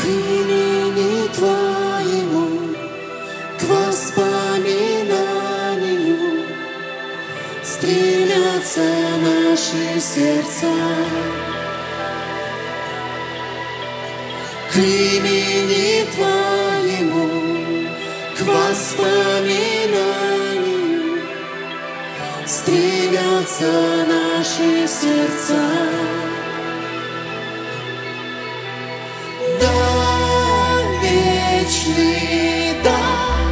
имени Твоему, к воспоминанию стремятся наши сердца. К имени Твоему, к воспоминанию стремятся наши сердца. Да, вечный, да,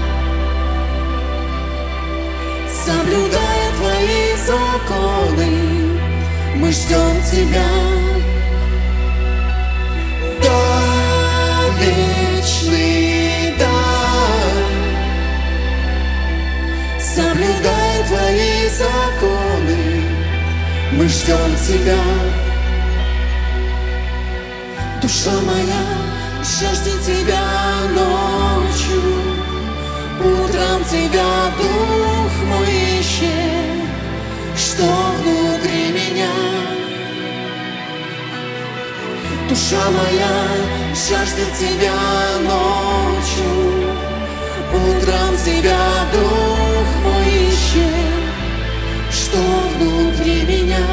соблюдая Твои законы, мы ждем Тебя. Вечный, да, соблюдая Твои законы, мы ждем Тебя. Душа моя жаждет Тебя ночью, утром Тебя дух мой ищет, что внутри меня. Душа моя жаждет Тебя ночью, утром Тебя дух мой ищет, что внутри меня.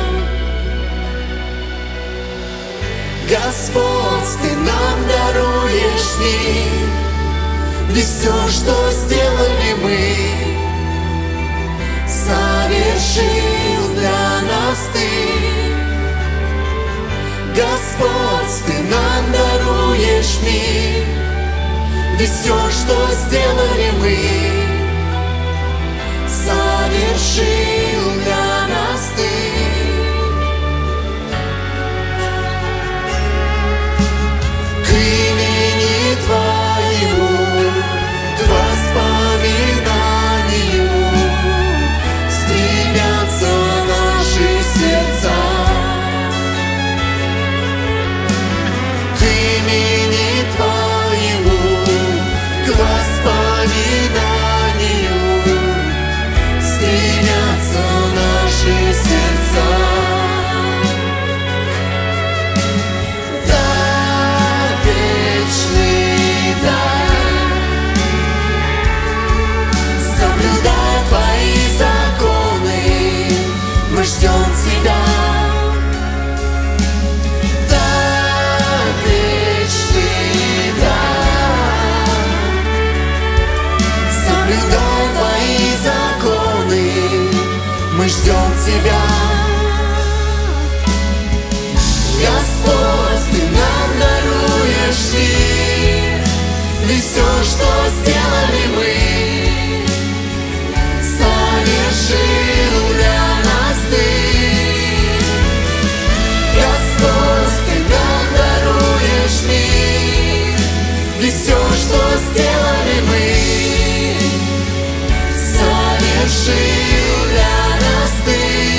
Господь, Ты нам даруешь мир, ведь все, что сделали мы, совершил для нас Ты. Господь, Ты нам даруешь мир, ведь все, что сделали мы, совершил для нас Ты. К имени Твоему, к воспоминанию стремятся наши сердца. К имени Твоему, к воспоминанию стремятся наши сердца. Да, вечный, да, соблюдая Твои законы, мы ждем Тебя. Соблюдай Твои законы, мы ждем Тебя. Господь, Ты нам даруешь мир, ведь все, что сделали мы, совершил для нас Ты. Господь, Ты нам даруешь мир, ведь все, что сделали мы, совершил для нас Ты.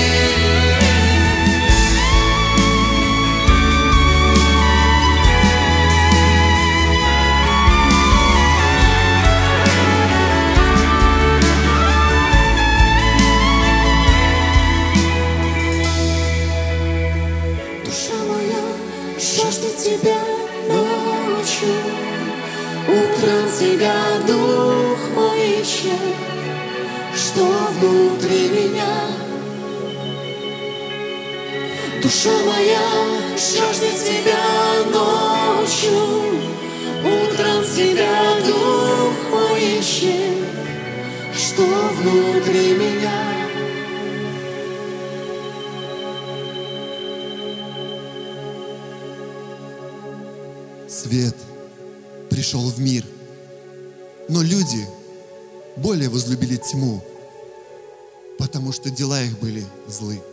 Душа моя жаждет Тебя ночью, утром Тебя дух мой ищет, что внутри меня. Душа моя жаждет Тебя ночью, утром Тебя дух мой ищет, что внутри меня. Свет пришел в мир, но люди более возлюбили тьму, потому что дела их были злы.